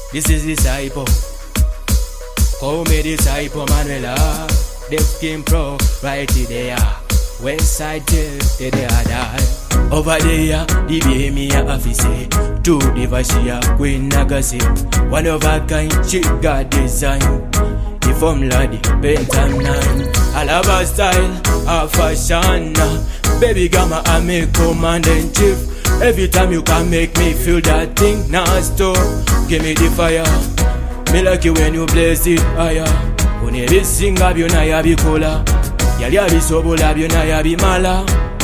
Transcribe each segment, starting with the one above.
This is Disciple. Call me Disciple Manuela. Def King Pro, right there. West side till they die. Over there, the baby office. Two Devashia, Queen Nagasi. One of a kind, she got design. The formula, the Bentham 9. I love her style, her fashion. Baby Gamma, I make commanding chief. Every time you can make me feel that thing, nah stop. Give me the fire. Me like you when you blaze it higher. When you be sing up, you na ya be cola. Yali ya be sobo lab, you na ya be mala.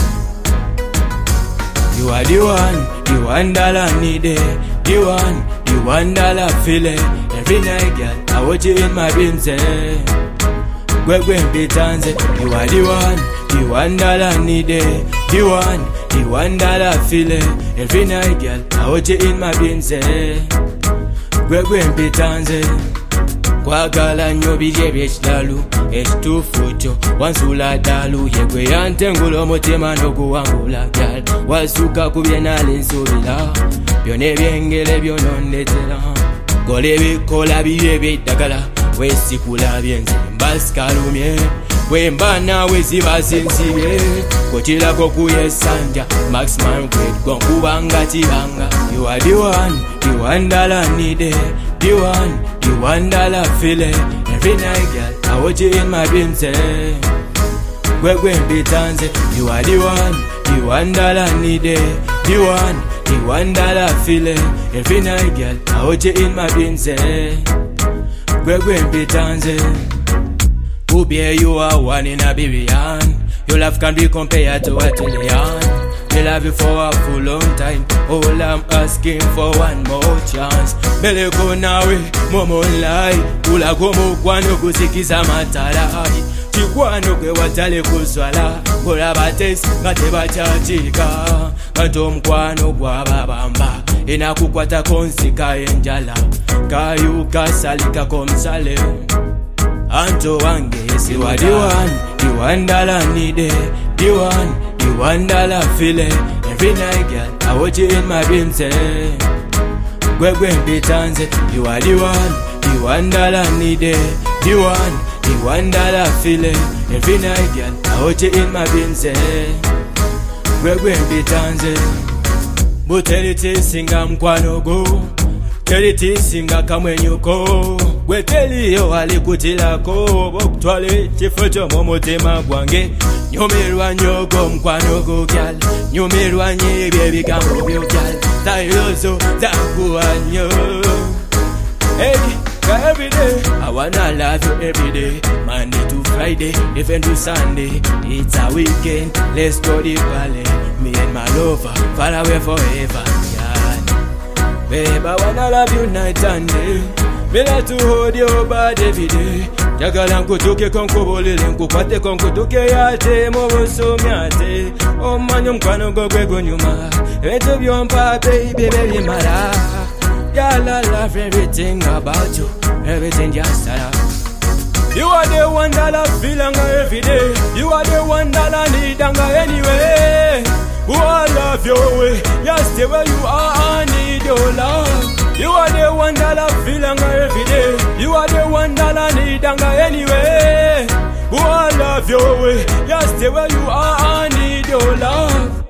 You are the one dollar need it. The $1 feel it. Every night, girl, I watch you in my dreams. Gwen Pitanze. You are the $1 need it. The $1 feel it. Every night, girl, I watch you in my dreams. Gwen Pitanze. Kwagala nyo bijebye ekidalu ekituufu wansula dalu yegwe yantengulo mutima n'okuwangula gyal wasuka ku bye nali nsuubira byonna ebyengere byonondetera kola ebikola bibye eby'eddagala weesikula byenze mbasikalumye bwe mba naawe ziba zinsibye kukirako kuyesanja maximum grade gonkubanga kibanga you are the $1 need it the $1 feel it. Every night, girl, I watch you in my dreams. Gwen Pitanze. You are the $1 need it. The $1 feel it. Every night, girl, I watch you in my dreams. Gwen Pitanze. Who bear you are one in a billion. Your love can be compared to a trillion. Me love you for a full long time. All I'm asking for one more chance. Bele go nawe, momo lai. Ula gomo kwano kusikiza matalai. Chikwano kwe watale kuswala. Kola bates, ngate bachachika. Kanto mkwano kwa babamba. Ina kukwata konsika enjala. Kayu kasalika komsale. Anto wange yesi wadi the $1 need it. The $1 feel it. Every night, girl, I watch you in my dreams. Gwen Pitanze. You are the $1 need it. The $1 feel it. Every night, girl, I watch you in my dreams. Gwen Pitanze. Buteliti singa mkwano go. Teliti singa kamwenyuko. Gweteli yo alikutilako. Boktwale chifocho momotima gwange. Nyumirwa nyogo mkwano go gyal. Nyumirwa nyebye bigambo byo gyal. Tailozo zakuwanyo. Hey, every day I wanna love you every day. Monday to Friday, even to Sunday. It's a weekend, let's go the valley. Me and my lover, far away forever. Yeah. Babe, I wanna love you night and day. Me like to hold your body every day. Jagala nkutuke konkubolele nkukwate konkutuke yate moboso myate omanyo mkwano gogwe gonyuma ebintu byompa baby baby mara girl I love everything about you everything just start. You are the $1 feelanga every day. You are the $1 needanga anyway. Oh, I love your way. Just stay where you are, I need your love. You are the $1 feelanga every day. You are the $1 needanga anyway. Oh, I love your way. Just stay where you are, I need your love.